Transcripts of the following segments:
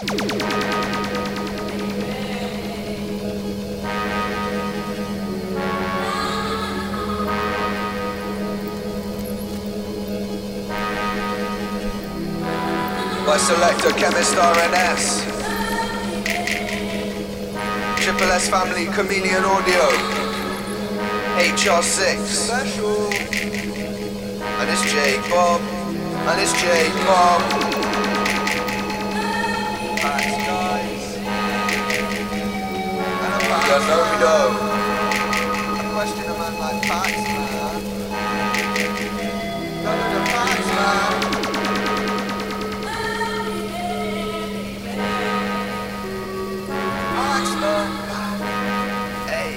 By selector Chemist RNS, Triple S Family Chameleon Audio, HR6, Special. And it's J Bob, and it's J Bob. Thanks guys. And a fax. You know we know. I question a man like Fax, man. None of the facts, man. Hey.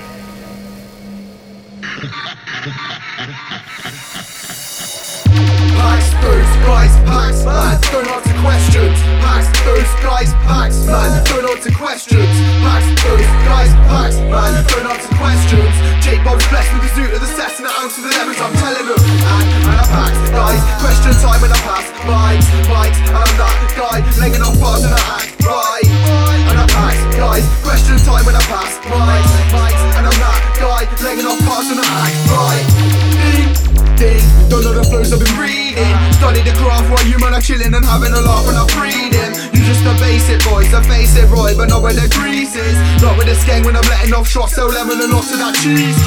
Packs those guys, packs, man, don't answer questions. Packs those guys, packs, man, don't answer questions. Packs those guys, packs, man, don't answer questions. Jake Bob's blessed with the zoot of the cess and an ounce of the lemons, I'm telling them. And I packs, guys, question time when I pass. Bikes, and I'm that guy, legging off bars and I act right. And I packs, guys, question time when I pass. Bikes, and I'm that guy, legging off bars and I act right. Ding, don't know the flows I've been reading. Studied the craft while you man are chilling and having a laugh and I'm freedom. You just a basic boys, I face it Roy, but not where the grease is. Not with the skeng when I'm letting off shots, so lemon and lots of that cheese.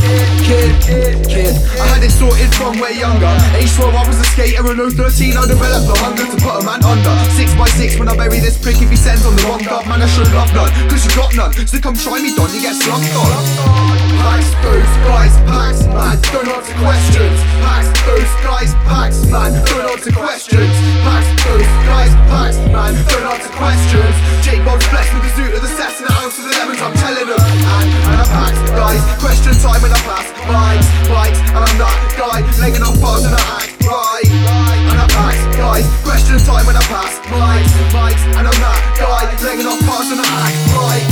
Kid, I had it sorted from way younger. Age 12 I was a skater and 13 I developed the hunger to put a man under. 6x6 when I bury this prick if he sends on the wrong gut. Man I should love none, cause you got none. So come try me Don, you get slumped on. Packs those guys, packs, man, don't answer questions. Packs those guys, packs, man, don't answer questions. Packs those guys, packs, man, don't answer questions. Jake Bob's blessed with the zoot of the cess and an ounce of the lemons, I'm telling them. And I packs, guys, question time when I pass. Bikes, and I'm that guy, legging off bars and I act right. And I packs, guys, question time when I pass. Bikes, and I'm that guy, legging off bars and I act right.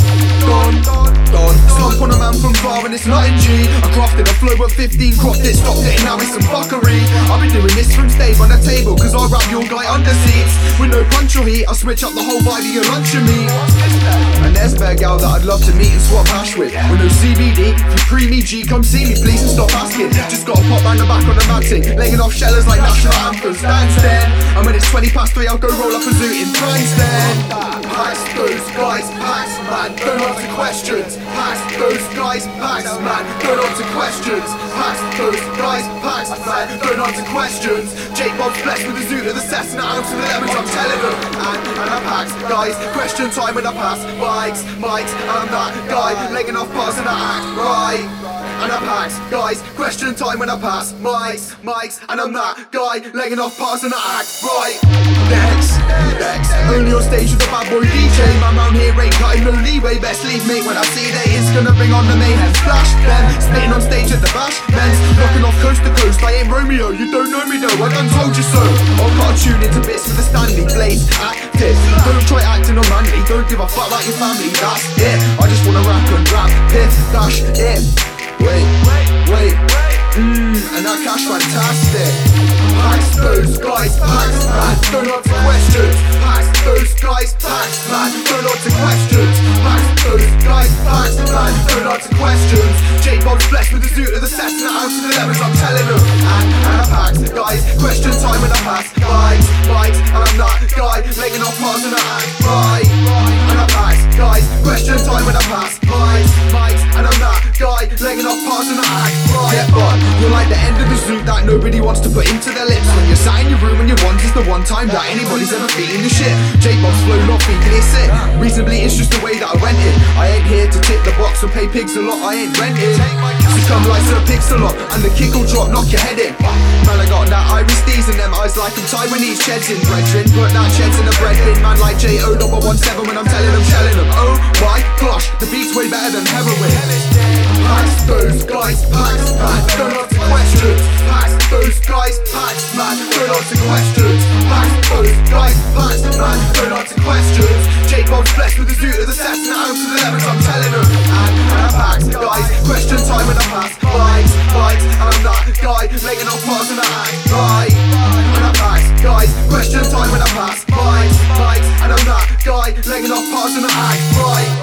Gone, slump on a man from far and it's nothing G. I crafted a flow at 15, cropped it, stopped it and now it's some fuckery. I've been doing this from stave on the table, cause I'll wrap your guy under seats. With no punch or heat, I'll switch up the whole vibe of your lunch and meat. And there's a gal that I'd love to meet and swap hash with. With no CBD, if you pre-me G, come see me please and stop asking. Just gotta pop round the back on the matting, legging off shellers like national anthems. Bandstand, and when it's 20 past 3 I'll go roll up a zoot in Bryanston. Packs those guys, packs, man, don't answer questions. Packs those guys, packs, man, don't answer questions. Packs those guys, packs, man, don't answer questions. Jake Bob's blessed with the zoot of the cess and an ounce of the lemons, I'm telling them. And I packs, guys, question time when I pass. Bikes, and I'm that guy, legging off bars and I act right. And I packs, guys, question time when I pass. Mics, and I'm that guy, legging off bars and I act right. Next, only on stage with a bad boy DJ. Man round here ain't cutting no leeway. Best leave mate when I see that it's gonna bring on the mayhem. Splash them, spitting on stage at the bash. Men's knocking off coast to coast. I ain't Romeo, you don't know me though, I done told you so. I've got to tune into bits with the Stanley Blaze active. Don't try acting on manly, don't give a fuck about your family, that's it. I just wanna rap and rap, piff, dash it. Wait, and that cash fantastic. Packs those guys, packs, man, don't answer questions. Packs those guys, packs, man, don't answer questions. Packs those guys, packs, man, don't answer questions. Jake Bob's blessed with the zoot of the cess and an ounce of the lemons, I'm telling them. And I packs, guys, question time when I pass. Bikes, and I'm that guy, legging off bars and I act right. And I packs, guys, question time when I pass. Bikes, and I'm that guy, legging off bars and I act right. Yeah, but you're like the end of the zoot that nobody wants to put into their lips. When you're sat in your room and your want is the one time that anybody's ever feeling the shit. Jake Bob's flow not feeling it sick. Reasonably it's just the way that I went in. I ain't here to tip the box or pay pigs a lot, I ain't renting. So come like Sir Pix-a-Lot and the kick will drop, knock your head in. Man I got that Irish D's and them eyes like I'm Taiwanese cheds in brethren. Put that cheds in the bread bin. Man like J.O.17 when I'm telling them, shelling them. Oh my gosh, the beat's way better than heroin. Packs those guys, packs, man, don't answer questions. Packs those guys, packs, man, don't answer questions. Packs those guys, packs, man, don't answer questions. Jake Bob's blessed with the zoot of the cess and an ounce of the lemons, I'm telling them. And I packs, guys, question time when I pass. Bikes, and I'm that guy, legging off bars and I act right. And I packs, guys, question time when I pass. Bikes, and I'm that guy, laying off parts in the act right.